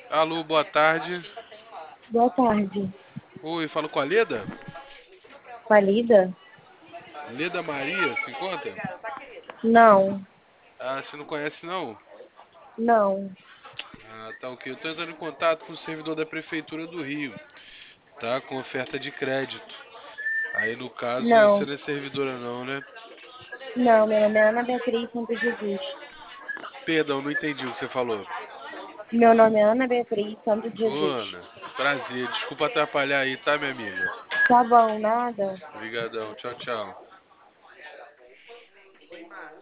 Alô, boa tarde. Boa tarde. Oi, falo com a Leda? Falida? Leda Maria, se encontra? Não, Ah, você não conhece não? não, Ah, tá ok. Eu tô entrando em contato com o servidor da Prefeitura do Rio, tá? Com oferta de crédito. Aí no caso você não, não é servidora não, né? não. Meu nome é Ana Beatriz Santos Jesus. Perdão, não entendi o que você falou. Meu nome é Ana Beatriz Santos Ô, Jesus. Ana, prazer. Desculpa atrapalhar aí, tá, minha amiga? Tá bom, nada. Obrigadão. Tchau, tchau.